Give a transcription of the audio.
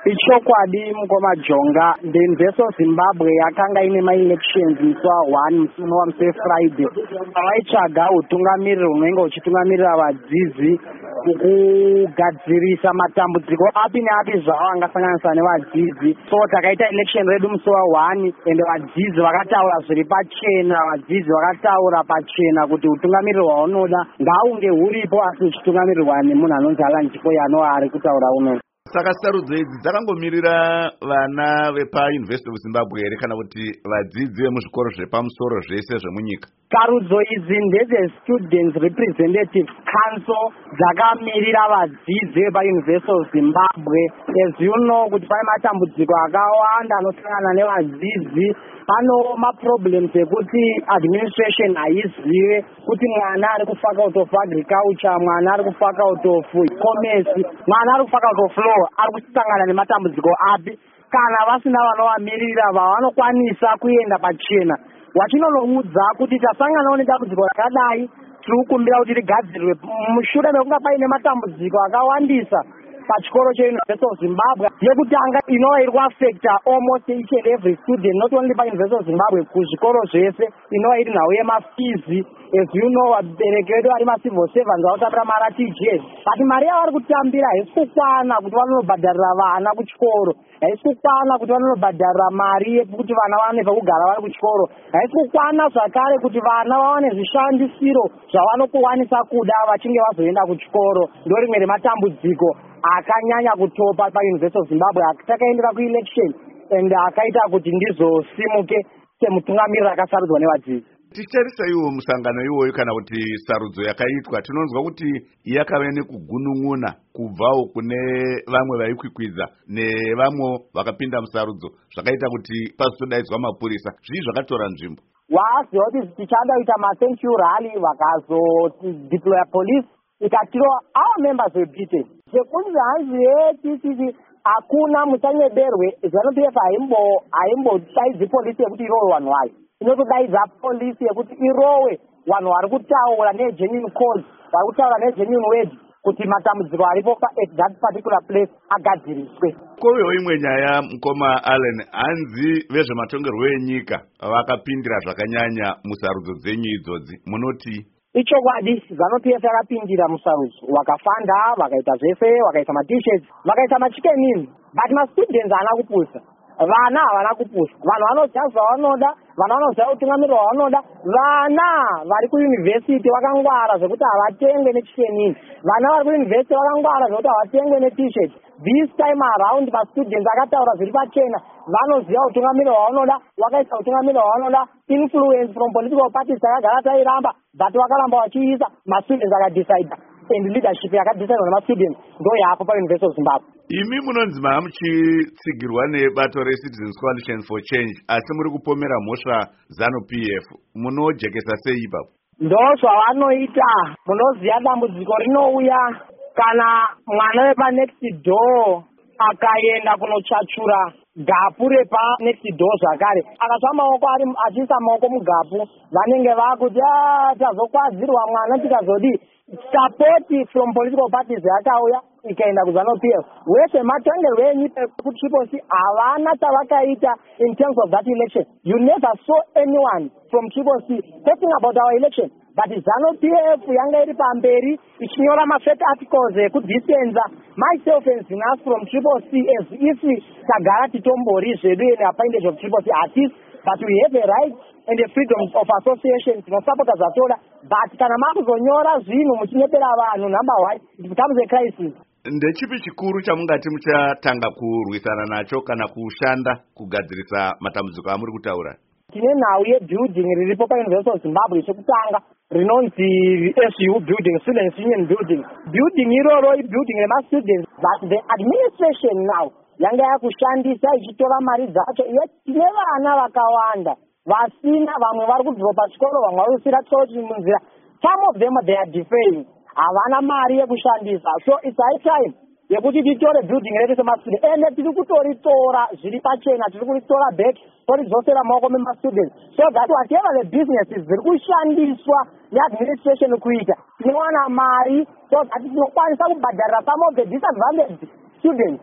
Ichokwadi mukoma Jonga, the Investor Zimbabwe yakanga ine ma-elections musi wa1 musi Friday. Vaitsvaga utungamiriri hunenge huchitungamirira vadzidzi kugadzirisa matambudziko api neapi zvavo angasanganisa nevadzidzi. So takaita election redu musi wa1 ende vadzidzi vakataura zviri pachena, vadzidzi vakataura pachena kuti utungamiriri hwaunoda ngaunge huripo asi uchitungamirirwa nemunhu anonzi Alan Chipoya anova ari kutaura unono. Saka sarudzo idzi dzakangomirira vana vepaUniversity of Zimbabwe here kana kuti vadzidzi vemuzvikoro zvepamusoro zvese zvemunyika? Sarudzo idzi ndedze-Students Representative Council dzakamirira vadzidzi vepaUniversity of Zimbabwe. As you know kuti pane matambudziko akawanda anosangana nevadzidzi. Pano ma-problems ekuti administration haizive kuti mwana ari kufaculty of agriculture, mwana ari kufaculty of commerce, mwana ari kufaculty of law ari kusangana nematambudziko api. Kana vasina vanovamirira vavanokwanisa kuenda pachena vachinonoudza kuti tasanganawo nedambudziko rakadai, tiri kukumbira kuti rigadzirirwe. Mushure mekunga paine matambudziko akawandisa pachikoro cheUniversity of Zimbabwe yekutanga inova iri kuafecta almost each and every student, not only paUniversity of Zimbabwe, kuzvikoro zvese inova iri nhau yemafizi. As you know, vabereki vedu vari macivil servants vanotambira mara TGS, but mari yavari kutambira haisi kukwana kuti vanonobhadharira vana kuchikoro, haisi kukwana kuti vanonobhadharira mari yekuti vana vawane pekugara vari kuchikoro, haisi kukwana zvakare kuti vana vawane zvishandisiro zvavanokwanisa kuda vachinge vazoenda kuchikoro. Ndorimwe rematambudziko akanyanya kutopa paUniversity of Zimbabwe takaendera kuelection and akaita kuti ndizosimuke semutungamiriri akasarudzwa nevadzidzi. Ticharisaiwo musangano iwoyo kana kuti sarudzo yakaitwa tinonzwa kuti yakave nekugunun'una kubvawo kune vamwe vaikwikwidza nevamwe vakapinda musarudzo zvakaita kuti pazotodaidzwa mapurisa. Zvii zvakatora nzvimbo? Waziva kuti tichada kuita ma-thank you rally vakazodeploya police ikatiro our members were beaten. Sekunzi hanzi yetiti hakuna musanyeberwe ZANU-PF haimbodaidzi polisi yekuti irowe vanhu vayo. Inotodaidza polisi yekuti irowe vanhu vari kutaura negenuine cause, vari kutaura negenuine word kuti matambudziko aripo at that particular place agadziriswe. Kovewo imwe nyaya mukoma Allen, hanzi vezvematongerwo enyika vakapindira zvakanyanya musarudzo dzenyu idzodzi, munoti? Ichokwadi ZANU-PF yakapindira musarudzo, vakafanda, vakaita zvese, vakaisa ma-t-shirts, vakaisa ma-chicken, but ma-students haana kupusa. Vana havana kupusa. Vanhu vanoziva zvavanoda, vana vanoziva utungamiriri hwavanoda. Vana vari kuuniversity vakangwara zvekuti havatengwe nechicken. Vana vari kuuniversity vakangwara zvekuti havatengwe ne-t-shirt. This time around ma-students akataura zviri pachena, vanoziva utungamiriri hwavanoda, vakaisa utungamiriri hwavanoda. Influence from political parties takagara tairamba, but vakaramba vachiisa, ma-students akadecide. And leadership yakadecide nema-students ndo yapo paUniversity of Zimbabwe. Imi munonzi muchitsigirwa nebato reCitizens Coalition for Change, asi muri kupomera mhosva ZANU-PF, munojekesa sei ipapo? Ndo zvavanoita. Munoziva dambudziko rinouya kana mwana wepanext door akaenda kunochachura gapu repanext door zvakare akatsva maoko achiisa maoko mugapu, vanenge vakuti tazokwadzirwa mwana tikazodi. Support from political parties yakauya ikaenda kuZANU-PF. Wese matongerwo enyu kuTriple-C havana chavakaita in terms of that election. You never saw anyone from Triple-C talking about our election. But ZANU-PF yanga iri pamberi ichinyora ma-fake articles ekudisenza myself and Zinas from Triple-C as if tagara titombori zvedu in a paintage of Triple-C artists, but we have a right and the freedom of association tinosapota zvatoda, but kana makuzonyora zvinhu muchinyepera vanhu number one, it becomes a crisis. Ndechipi chikuru chamungati muchatanga kurwisana nacho kana kushanda kugadzirisa matambudziko amuri kutaura? Tine nhau yebuilding riripo paUniversity of Zimbabwe chekutanga rinonzi SU building, Students Union building. Building iroro ibuilding rema-students, but the administration now yanga yakushandisa ichitora mari dzacho. Tine vana vakawanda vasina, vamwe vari kudropa chikoro, vamwe vari kusira chochi munzira. Some of them they are deferring, havana mari yekushandisa. So it's high time yekuti titore building redu semastudent, ende tiri kutoritora zviri pachena, tiri kuritora back toridzosera maoko mema-students, so that whatever the businesses ziri kushandiswa neadministration kuita tinowana mari, so that tinokwanisa kubhadharira some of the disadvantaged students.